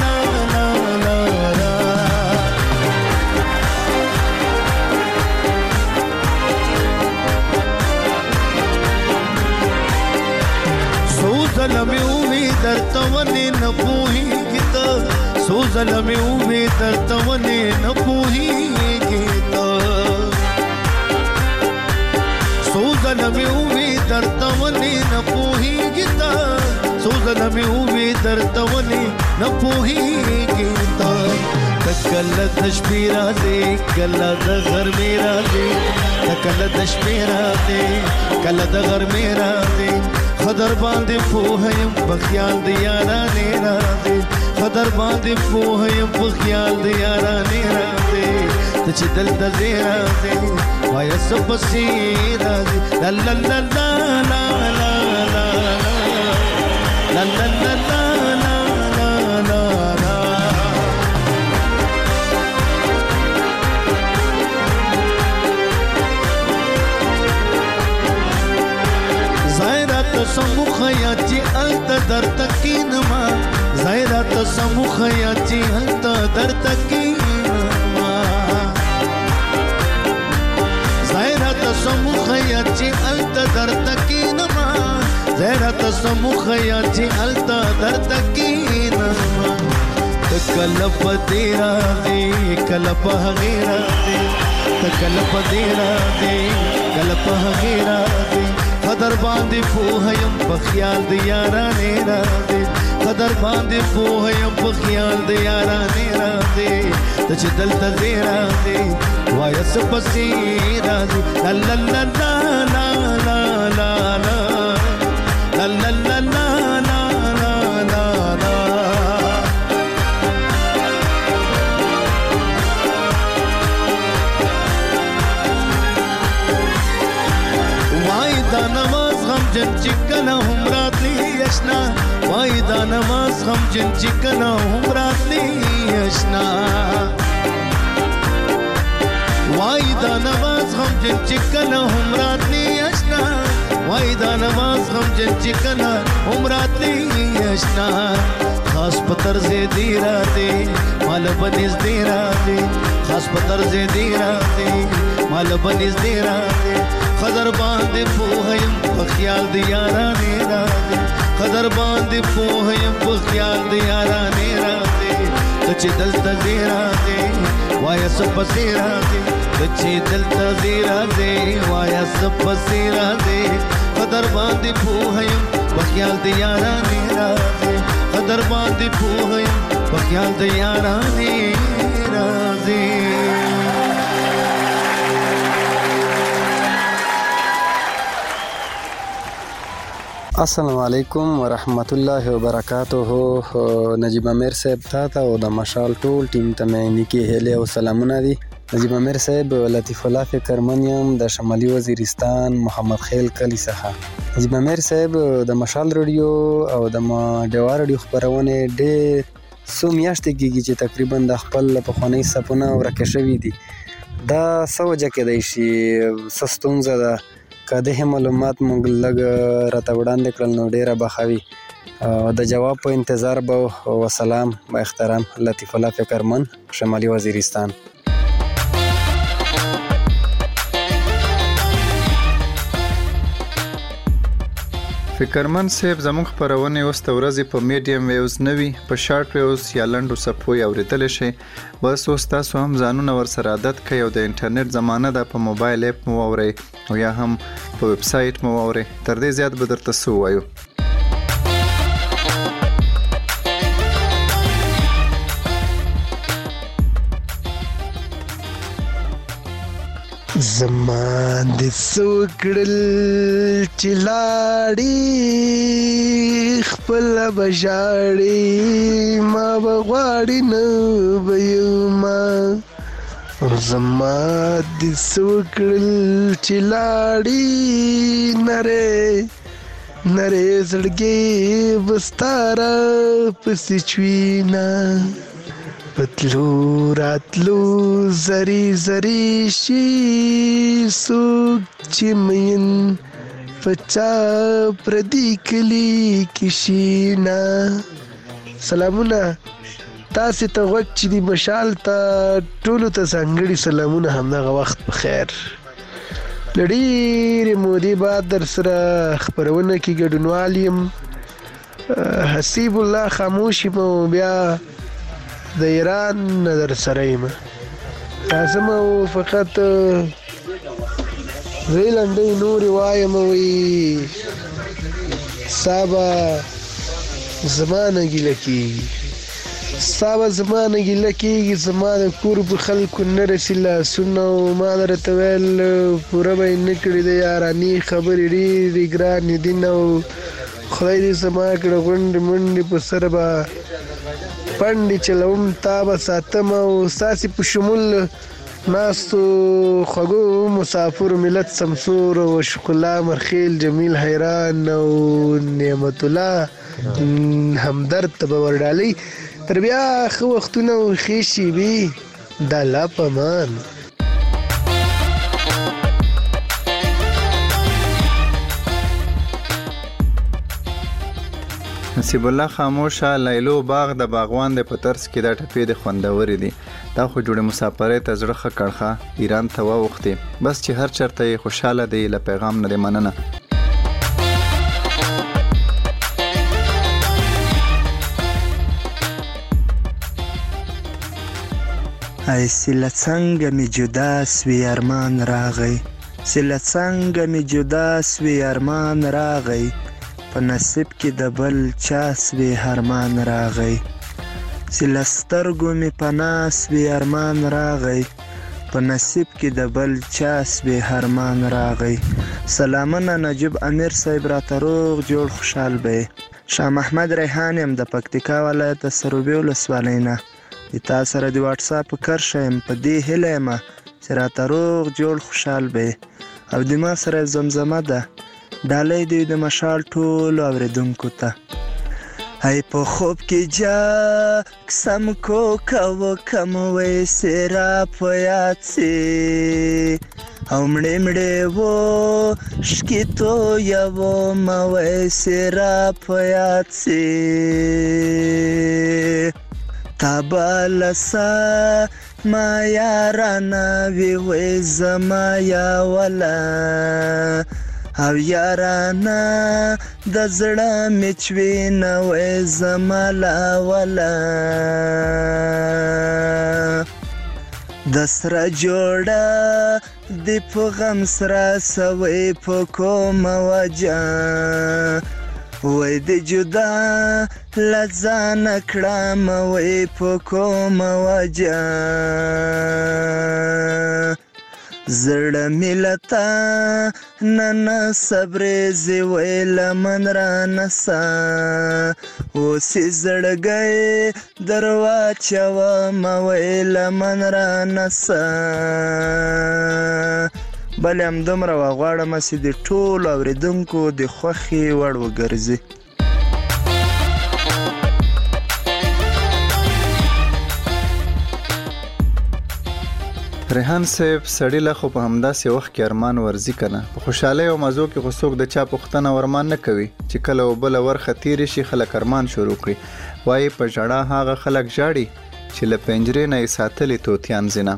زلمی اومی در توانی نپوهی تا سو زلمی اومی در توانی نپوهی تا سو زلمی اومی در توانی نپوهی تا سو زلمی اومی در توانی نپوهی تا کل دشپی راځي کله د غرمې راځي کله دشپی راځي کله د غرمې راځي خدر باندې پوهیم په خیال د یارانې راځي خدر باندې پوهیم په خیال د یارانې راځي ته چې دلته دی راځي وایه څه پسې راځي لا لا لا لا لا لا لا لا لا لا لا سمو خیاتی التا در تکینما زایرا تا سمو خیاتی التا در تکینما زایرا تا سمو خیاتی التا در تکینما زایرا تا سمو خیاتی التا در تکینما تکلپ دیرا دی کلپ غیرا دی تکلپ دیرا دی کلپ غیرا دی قدر باندې پوهیم په خیال د یارانې راځي قدر باندې پوهیم په خیال د یارانې راځي ته چې دلته دی راځي وایه څه پسې راځي لا لا لا لا لا لا لا لا لا لا لا لا جن چکنا هم راتلی اشنا وای دا نماز غم جن چکنا هم راتلی اشنا وای دا نماز غم جن چکنا هم راتلی اشنا وای دا نماز غم جن چکنا هم راتلی اشنا خاص پتر سے دی راتے مال بنز دی راتے خاص پتر سے دی راتے مال بنز دی راتے قدر باندې پوهیم په خیال د یارانې راځي قدر باندې پوهیم په خیال د یارانې راځي ته چې دلته دی راځي وایه څه پسې راځي ته چې دلته دی راځي وایه څه پسې راځي قدر باندې پوهیم په خیال د یارانې راځي قدر باندې پوهیم په خیال د یارانې راځي السلام علیکم ورحمت الله وبرکاته نجیب امیر صاحب تا ته او د مشال ټول ټیم ته مې نیکی هیله او سلامونه دي نجیب امیر صاحب لطیف الله فکرمنیم د شمالي وزیرستان محمد خیل کلی څخه نجیب امیر صاحب د مشال رادیو او د ډیوا رادیو خبرونه ډېر څو میاشتې کېږي چې تقریبا د خپل پخواني سپونه ورکه شوي دي دا څه وجه کېدای شي څه ستونزه ده که دغه معلومات موږ لږ راته وړاندې کړل نو ډېره به ښه وي د جواب په انتظار به وسلام با احترام لطیف الله فکرمن شمالي وزیرستان فکرمن صاحب زموږ خبرونه اوس د ورځې په میډیم ویوز نوي په شارټ ویوز یا لنډو صفحو اوریدل شي بس اوس تاسو هم ځانونه ورسره عادت کړئ او د انټرنیټ زمانه ده په موبایل اپ مو واورئ او یا هم په ویب سایټ مو واورئ تر دې زیات به درته څه ووایو زما د سوکړل چلاړي خپل بشاړي ما بغواړي نو بيما زما د سوکړل چلاړي نره نره زړګي بستاره پسې چوينا پتلو راتلو زری زری شي سوک چې مین پچا پردی کلی کشینا. سلامونه تاسې ته غوږ چې دی مشال ته ټولو ته ځانګړي سلامونه همدغه وخت په خیر. له ډېرې مودې بعد در سره خپرونه کې ګډونوال یم. حسیب الله خاموش یم او بیا د ایران نه در سره یم. راځم او فقط دوې لنډۍ نورې وایم وی ستا به زما نه ګیله کېږي ستا به زما نه ګیله کېږي زما د کور په خلکو نه رسي لاسونه او ما درته ویل پوره به یې نه کړي د یارانې خبرې ډېرې ګرانې دي نه او خدای دې زما کړه غونډې منډې په سر به پنډې چلوم تا به ساتم او ستاسې په شمول ناستو خوږو مسافرو ملت سمسور او شکلا مرخیل جمیل حیران او نعمت الله همدرد ته به ورډالۍ تر بیا ښه وختونه او ښې شېبې د الله په امان. نصیب الله خاموشه لیلو باغ د باغوان د په طرز کې دا ټپې د خوندورې دي. دا خو جوړې مسافرۍ ته زړه ښه کړخه ایران ته واوښتې بس چې هر چېرته یې خوشحاله دی له پیغام نه دی مننه. ای سیله څنګه مې جدا سوی ارمان راغی سیله څنګه مې جدا سوی ارمان راغی په نصیب کې د بل چا سوی ارمان راغی سیله سترګو مې پناه سوی ارمان راغی په نصیب کې د بل چا سوی ارمان راغی. سلامونه نجیب امیر صاحب راته روغ جوړ خوشحال به. شاه محمد ریحان یم د پکتیکا ولایت د سروبي ولسوالۍ نه. د تا سره د واټساپ په کرښه یم په دې هیله یم چې راته روغ جوړ خوشحال به او د ما سره زمزمه ده ډالۍ دی د مشال ټولو اورېدونکو ته. ای په خوب کې جا قسم کو کوه کم ویسې را په یاد سي او مړې مړې وو شکې تویوم ویسې را په یاد سي تا به لسه ما یارانه وی وی زما یاوله او یارانه د زړه مې چوینه وی زما لاوله د سره جوړه د په غم سره سوی په کومه وجه وی د جدا لځانه کړم وی په کومه وجه زړه ملتا نن صبرېږي وی لمن رانسه اوسې زړګی در واچوم وی لمن رانسه بلې همدومره وغواړم چې د ټولو اورېدونکو د خوښې وړ وګرځي. ریحان صاحب سړی له خو په همداسې وخت کې ارمان ورزي کنه په خوشحالۍ او مزو کې خو څوک د چا پوښتنه ورمان نه کوي چې کله وبله ورخه تیرې شي خلک ارمان شروع کړي وایي په ژړا هغه خلک ژاړي چې له پنجرې نه یې ساتلي توتیان ځینه.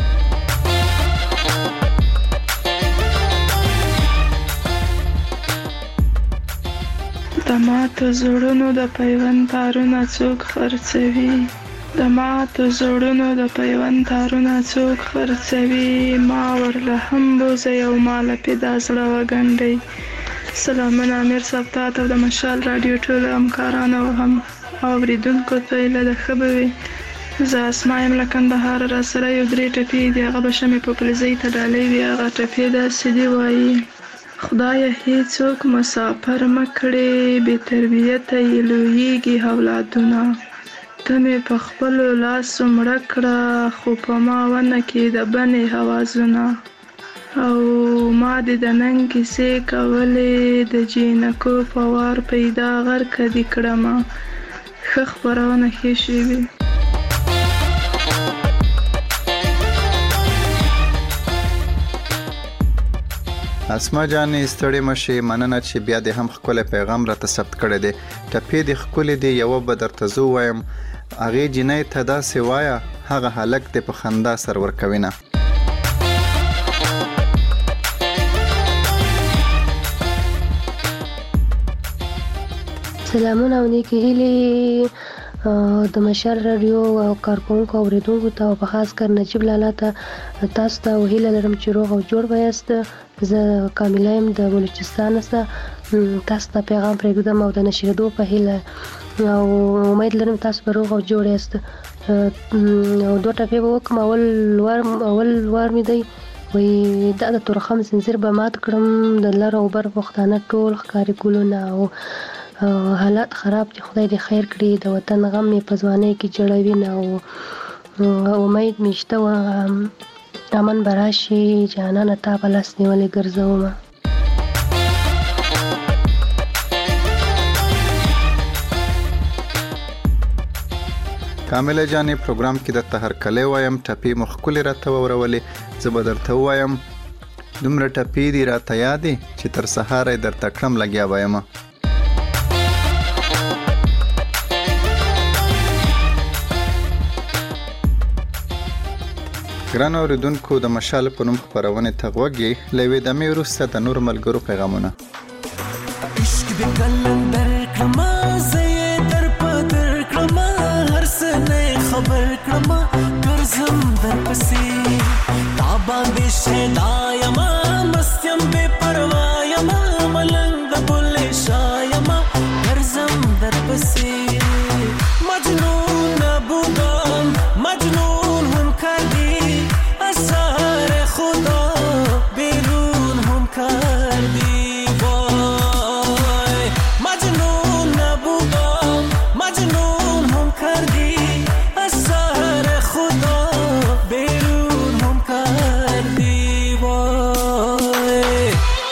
د ماتو زړونو د پیوند تارونه څوک خرڅوي د ماتو زړونو د پیوند تارونه څوک خرڅوي ما ورله هم بوزئ او ما له پیدا زړه وګنډئ. سلامونه امیر صاحب ته او د مشال راډیو ټولو همکارانو او هم اورېدونکو ته ایله ده ښه به وي. زه اسما یم له کندهار را سره یو درې ټپې دي هغه به شمې په پلزۍ ته ډالۍ وي. هغه ټپې داسې دي وایي خدایه هیڅوک مسافر مه کړې بې تربیته یې لویېږي اولادونه ته مې په خپلو لاسو مړه کړه خو په ما ونه کې د بنې هوازونه او ما دې د ننګ کیسې کولې د جینکو په وار پیدا غرقه دې کړمه. ښه خپرونه ښې شوې. اسما جانې ستړي مشي مننه چې بیا د هم خپل پیغام را ثبت کړی دی. ټپې د خپل دی یو به درته زو وایم اغه جنې ته دا سوایا هغه هلک د په خندا سرور کوینه. سلامونه او نیکی هیلې د مشال رادیو او کارکونکو اوریدونکو ته او په خاص کر نجیب لالا ته تاسو ته هیله لرم چې روغ او جوړ به یاست. زه کامله یم د بلوچستان څخه تاسو ته پیغام پرېږدم او د نشریدو په هیله او امید لرم تاسو به روغ او جوړ یاست. او دوه ټپې به وکړم. اول وار اول وار مې دی وایي دا د تورخم زنځیر به مات کړم د لر او بر پښتانه ټول ښکاري ګلونه او حالات خراب دي خدای دې خیر کړي د وطن غم مې په ځوانۍ کې جوړوي نه او امید مې شته و امن به راشي جانانه تا په لاس نیولې ګرځومه. کامله جانې پروګرام کې درته هرکلی وایم ټپې مو ښکلې راته واورولې. زه به درته ووایم دومره ټپې دي راته یادې چې تر سهاره یې درته کړم لګیا به یمه. ګرانو اوریدونکو د مشال په نوم خپرونې ته غوږ یې له یوې دمې وروسته د نورو ملګرو پیغامونه. عشق د کلندر کړمه زه یې در په در کړمه هر څه نه خبر کړمه ګرځم در پسې تا باندې شیدا یمه مست یم بې پروا یمه ملنګ د بلې شا یمه ګرځم در پسې مجنون بودم مجنون هم کردی اثر خدا بیرون هم کردی وای مجنون نبودم مجنون هم کردی اثر خدا بیرون هم کردی وای.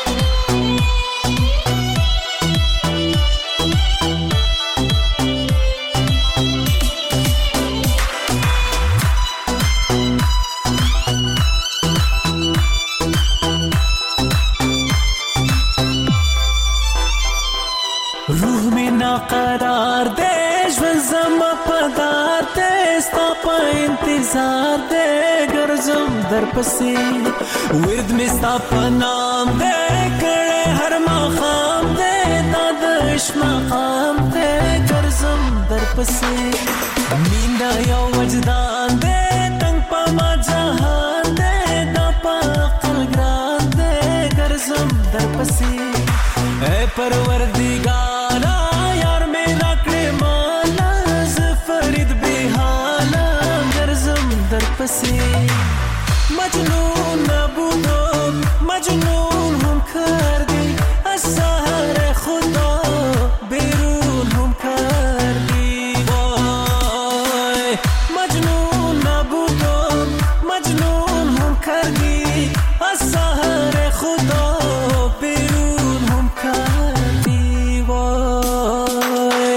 قرار دے ژوند زما پدار دے ستا په انتظار دے ګرځم در پسې ورد مې ستا په نام دے کړې هر ماښام دے دا د عشق مقام دے ګرځم در پسې مینه یو وجدان دے تنګ په ما جهان دے دا په عقل ګران دے ګرځم در پسې اے پروردګارا مجنون نبودم مجنون هم کردی از سحر خدا بیرون هم کردی وای مجنون نبودم مجنون هم کردی از سحر خدا بیرون هم کردی وای.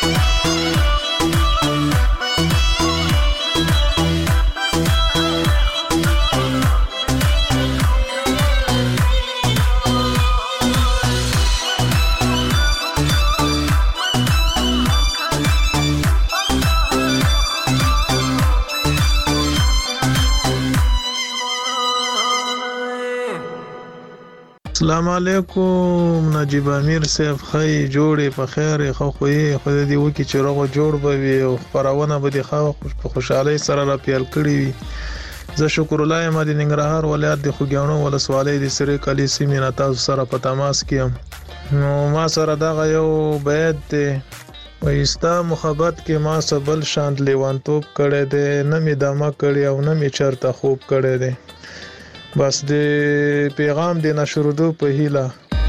السلام علیکم نجیب امیر صاحب خی جوړې په خیر خو خوې خدای دې وکړي چې روغ جوړ به وي او خبرونه به دې خو په خوشحالۍ سره را پیل کړي وي. زه شکر الله یم د ننګرهار ولایت د خوږیاڼو ولسوالۍ د سری کلی سیمې نه تاسو سره په تماس کې یم. نو ما سره دغه یو بیت دی وایي ستا محبت کې ما څه بل شان لیوانتوب کړی دی نه مې دمه کړی او نه مې چېرته خوب کړی دی. بس د پیغام د نشردو په هیله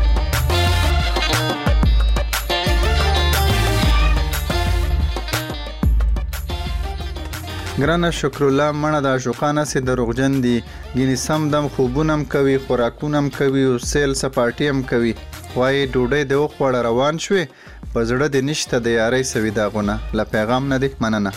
ګرانه شکر الله مړه د عاشقانه سي دروغجن دي ګینې سم دم خوبونم کوي خوراکونم کوي او سیل سپارټیم کوي وای ډوډۍ د وخوړه روان شوي په زړه د نشته د یاري سوي داغونه لا پیغام نه دی مننه.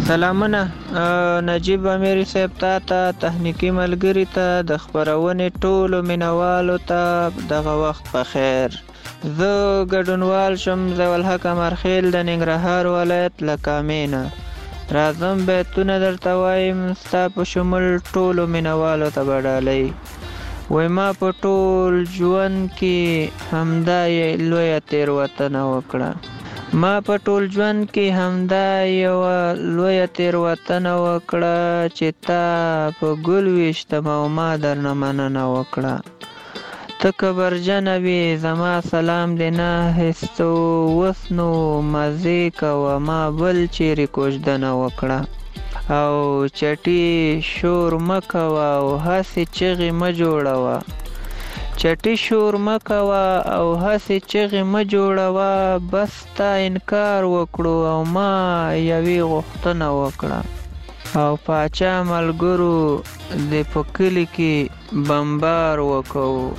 سلامونه نجیب امیر صاحب تا ته تخنیکی ملګری ته د خبرونې ټولو مینوالو ته دغه وخت په خیر. زه ګډونوال شم ضیاءالحق امرخیل د ننګرهار ولایت له کامې نه. راځم بیتونه درته وایم ستا په شمول ټولو مینوالو ته به ډالۍ. وای ما په ټول ژوند کې همدا یې لویه تېروتنه وکړه. ما په ټول ژوند کې همدا یوه لویه تېروتنه وکړه چې تا په ګل ویشتم او ما درنه مننه وکړه. ته کبرجنه وې زما سلام دې نه هېڅ اوس نو مزې کوه ما بل چیرې کوژدنه وکړه. او چټي شور مه کوه او هسې چغې مه جوړوه. چټي شور مه کوه او هسې چغې مه جوړوه. بس تا انکار وکړو او ما یوې غوښتنه وکړه. او پاچا ملګرو دې په کلي کې بمبار وکوو.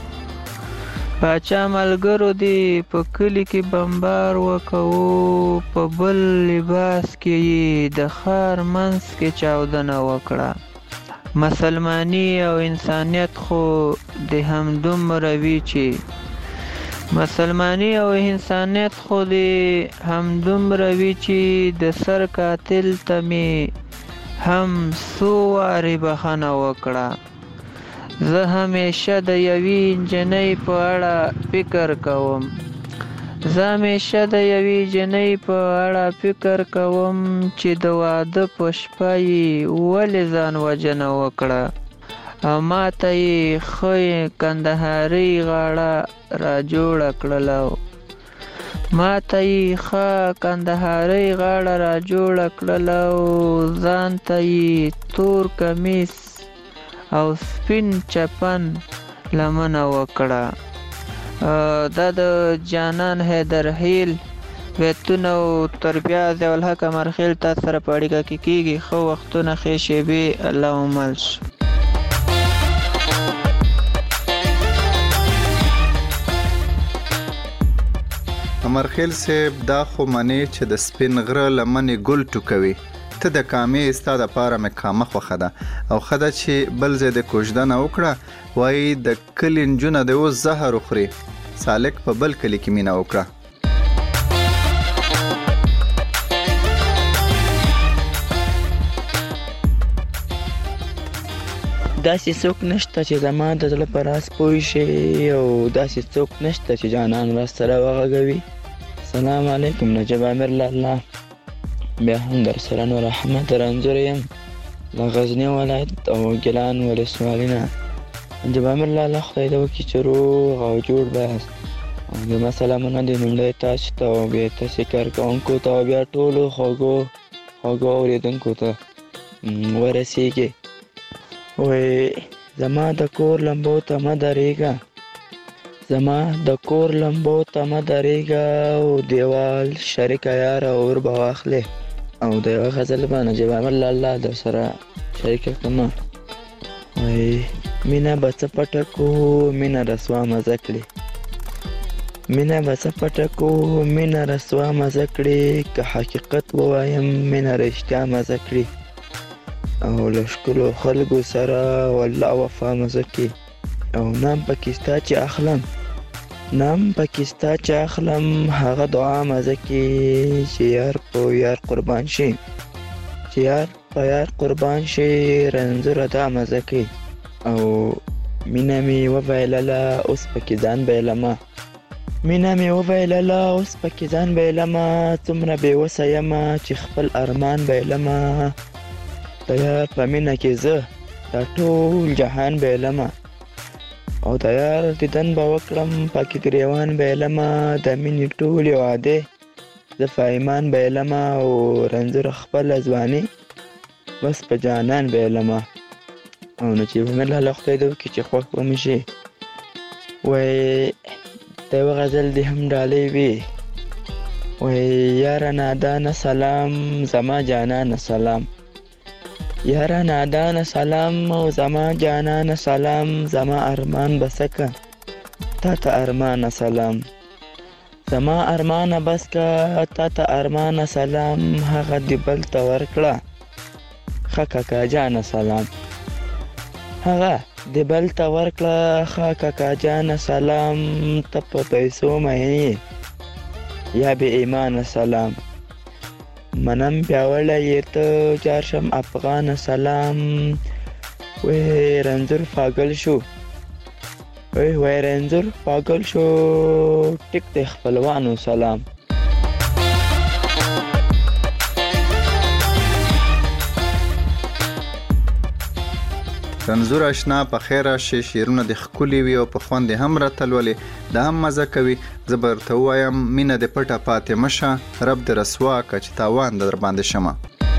پاچا ملګرو دې په کلي کې بمبار وکوو. په بل لباس کې یې د ښار منځ کې چاودنه وکړه. مسلمانی او انسانیت خو د همدومره وي چې مسلمانی او انسانیت خو د همدومره وي چې د سر قاتل ته مې هم څو وارې بخښنه وکړه. زه همیشه د یوې نجلۍ په اړه فکر کوم. زه همیشه د یوې نجلۍ په اړه فکر کوم چې د واده په شپه یې ولې ځان وژنه وکړه. او ما ته یې ښه کندهارۍ غاړه را جوړه کړله. ما ته یې ښه کندهارۍ غاړه را جوړه کړله او ځان ته یې تور کمیس او سپین چپن لمنه وکړه. دا د جانان حیدرخیل بیتونه او تر بیا ضیاءالحق امرخیل تاسو سره په اړیکه کې کېږي. ښه وختونه ښې شېبې الله مو مل شي. امرخیل صاحب دا خو منې چې د سپین غره لمنې ګل ټوکوي. ته د کامې ستا دپاره مې کامه خوښه ده او ښه ده چې بل ځای د کوژدنه وکړه. وایي د کلي نجونه د اوس زهر وخوري. سالک په بل کلي کې مینه وکړه. داسې څوک نشته چې زما د زړه په راز پوه شي او داسې څوک نشته چې جانان را سره وغږوي. سلام علیکم نجیب امیر لالا. بیا هم در سره نور احمد رنځور یم له غزني ولایت او ګیلان ولسوالۍ نه. نجیب امیر لالا خدای دې وکړي چې روغ او جوړ بهاست. او زما سلامونه دې لومړی تاسو ته او بیا تاسې کارکوونکو ته او بیا ټولو خوږو خوږو اورېدونکو ته ورسیږي. وایي زما د کور لمبو ته مه درېږه. زما د کور لمبو ته مه درېږه او دیوال شریکه یاره اور به واخلې. او د یوه غزل به نجیب امیر لالا در سره شریکه کړمه. وایي مینه به څه پټه کړو مینه رسوا مزه کړي. مینه به څه پټه کړو مینه رسوا مزه کړي. که حقیقت ووایم مینه رښتیا مزه کړي. او له ښکلو خلکو سره والله وفا مزه کړي. او نام پکې ستا چې اخلم نام پکې ستا چې اخلم هغه دعا مزه کړي چې یار په یار قربان شي. چې یار په یار قربان شي رنځوره دا مزه کړي. او مینه مې وبایلله اوس پکې ځان بایلمه. مینه مې وبایلله اوس پکې ځان بایلمه. څومره بېوسه یمه چې خپل ارمان بایلمه. د یار په مینه کې زه دا ټول جهان بایلمه. او د یار دیدن به وکړم پاکې ګریوان بایلمه. د مینې ټولې وعدې زه په ایمان بایلمه. او رنځوره خپله ځواني بس په جانان بایلمه. او نجیب امیر لالا خدای دې وکړي چې خوښ به مې شي. وایي د یوه غزل دې هم ډالۍ وي. وایي یاره نادانه سلام زما جانانه سلام. یاره نادانه سلام او زما جانانه سلام. زما ارمان بسکه تا ته ارمانه سلام. زما ارمانه بس که تا ته ارمانه سلام. هغه دې بل ته ورکړه ښه کاکا جانه سلام. هغه د بل ته ورکړه ښه کاکا جانه سلام، ته په پیسو مینې یا بې ایمانه سلام. منم پیاوړی یې ته جارشم افغانه سلام. وی رنځور پاگل شو وی وی رنځور پاگل شو ټیک د خپلوانو سلام. رنځور اشنا په خیر راشي، شعرونه د ښکلي وي او په خوند هم راته لولې، دا هم مزه کوي. زه به ورته ووایم مینه د پټه پاتې مشه، رب د رسوا که چې تاوان در باندې شمه.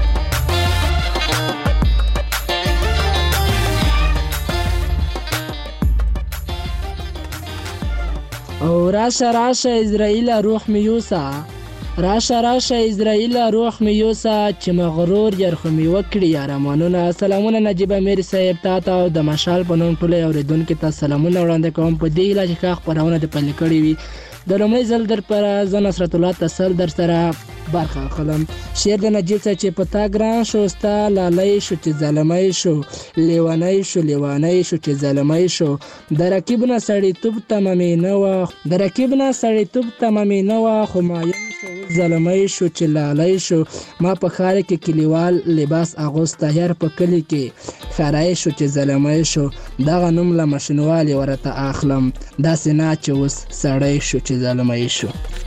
او راشه راشه اسرائیل روح می یوسا، راشه راشه اسرائیل روح می یوسا، چې مغرور یرخو می وکړي ارمانونه. سلامونه نجیب امیر صاحب تا ته او د مشال په نوم ټولو اورېدونکو ته سلامونه وړاندې کوم. په دې هیله چې ښه خپرونه دې پیل کړې وي. د لومړي ځل در پر زه نصرت الله تسل در سره برخه اخلم. شعر د نجیب صاحب چې په تا ګران شو ستا لالی شو چې ظلمی شو، لیونی شو لیوانی شو چې ظلمی شو. د رقیب نه سړیتوب تمه مې نه وه د رقیب نه سړیتوب تمه مې نه وه خو ماین شو ظلمی شو چې لالی شو. ما په ښار کې کلیوال لباس اغوسته، یار په کلي کې ښارای شو چې ظلمی شو. دغه نوم له مشنوالي ورته اخلم، داسې نه چې اوس سړی شو چې ظلمی شو.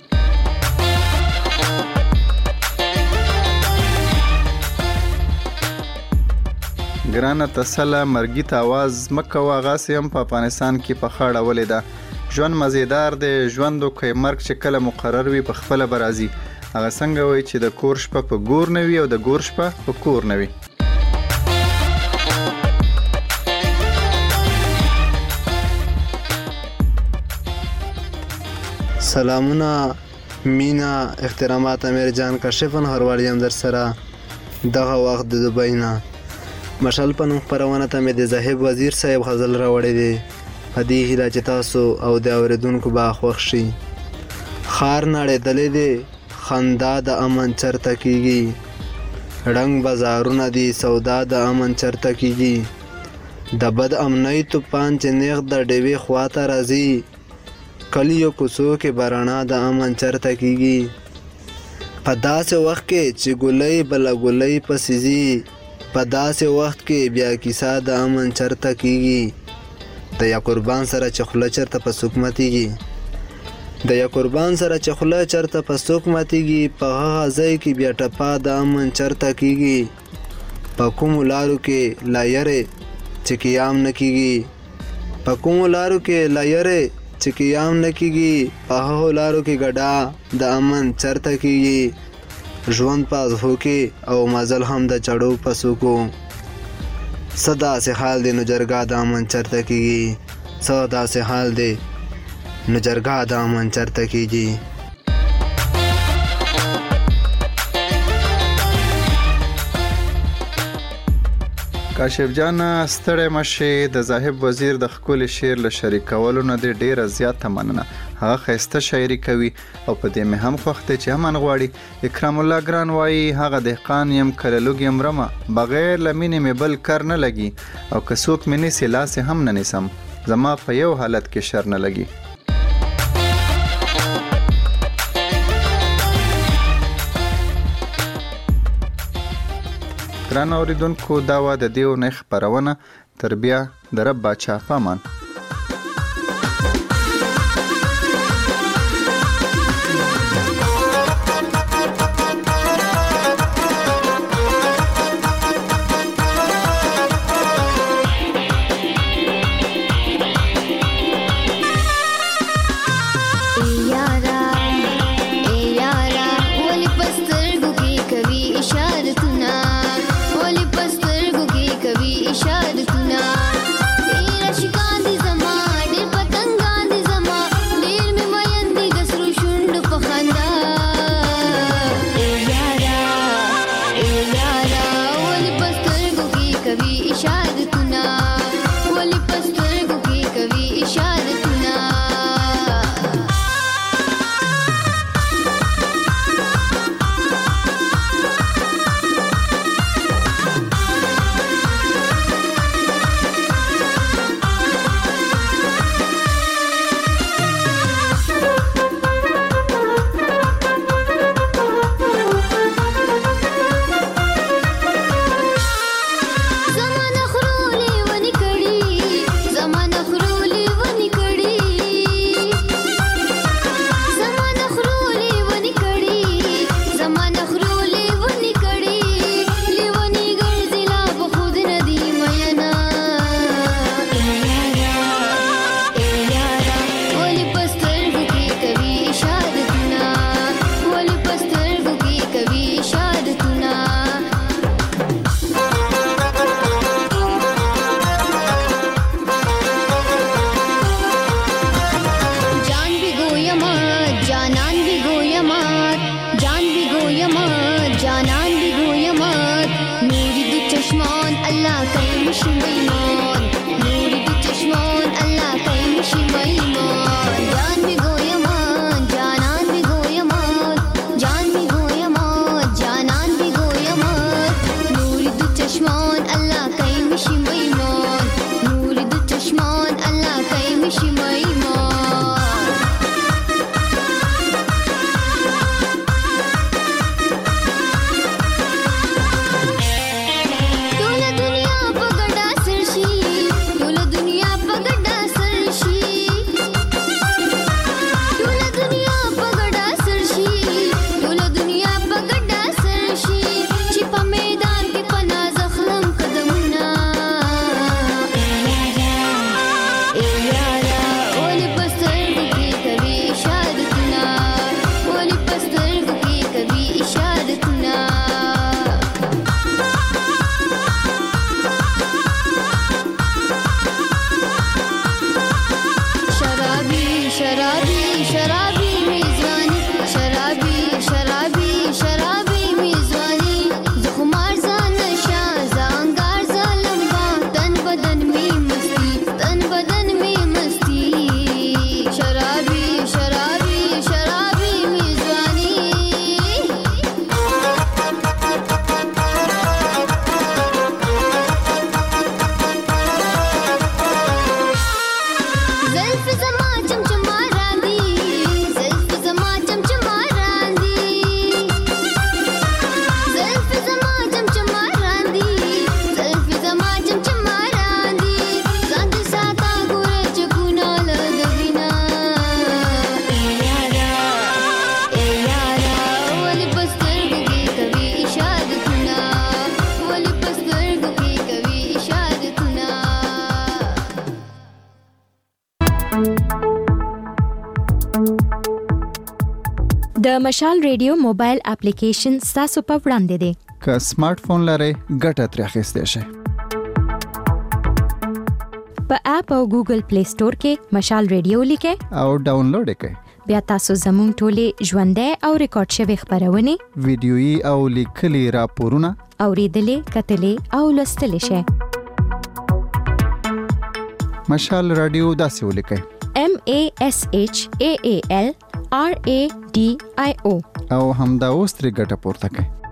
ګرانه تسله مرګي ته آواز مکوه، غاسې هم په افغانستان کې په خاړه ولې ده. ژوند مزیدار دی، ژوند وکړئ، مرګ چې کله مقرر وي په خپله به راځي. هغه څنګه وایي چې د کور شپه په ګور نه وي او د ګور شپه په کور نه وي. سلامونه، مینا، احترامات امیر جان کاشفن هروالي هم در سره. دغه وخت د دوبۍ نه مشال په نوم خپرونه ته مې د زاهب وزیر صاحب غزل راوړی دی. په دې هیله چې تاسو او د اورېدونکو به خوښ شي. ښار نړېدلی دی، خندا د امن چرته کیږي، ړنګ بازارونه دي، سودا د امن چرته کیږي. د بد امنۍ توپان چې نیغ د ډیوې خواته راځي، کلیو کوڅو کې به رڼا د امن چرته کیږي. په داسې وخت کې چې ګلۍ بله ګلۍ پسې ځي، په داسې وخت کې بیا کیسه د امن چرته کیږي. د یا قربان سره چې خوله چرته په څوک ماتیږي، د یا قربان سره چې خوله چرته په څوک ماتیږي، په هغه ځای کې بیا ټپه د امن چرته کیږي. په کومو لارو کې لا یرې چې قیام نه کیږي، په کومو لارو کې لا یرې چې قیام نه کیږي، په هغو لارو کې ګډا د امن چرته کیږي. ژوند په ازهو کې او مزل هم د چړو په څوکو، څه داسې حال دی نو جرګه د امن چرته کیږي، څه داسې حال دی نو جرګه د امن چرته کیږي. کاشف جان ستړی مشي. د زاهب وزیر د ښکلي شعر له شریکولو نه دی ډیره زیاته مننه. هغه ښایسته شاعري کوي او په دې مې هم خوښ دی چې امن غواړي. اکرام الله ګران وایي هغه دهقان یم کله لږ یم رمه، بغیر له مینې مې بل کار نه لګي، او که څوک مې نیسي لاس هم نه نیسم، زما په یو حالت کې شر نه لګي. ګران اوریدونکو دا وه د دې اونۍ خپرونه. تر بیا د رب باچا په امان. اشارتونه تیرا شکان دي د مشال ریډیو موبایل اپلیکیشن ستاسو په وړاندې دی. که سمارټ فون لرئ ګټه ترې اخیستی شئ. په اپ او ګوګل پلی سٹور کې مشال ریډیو لیکئ او ډاونلوډ یې کړئ. بیا تاسو زموږ ټولې ژوندۍ او ریکارډ شوې خپرونې، ویډیويي او لیکلي راپورونه اورېدلې، کتلې او لوستلې شئ. مشال رادیو داسې ولیکئ: M A S H A A L R A D I O او همدا اوس ترې ګټه پورته کړئ.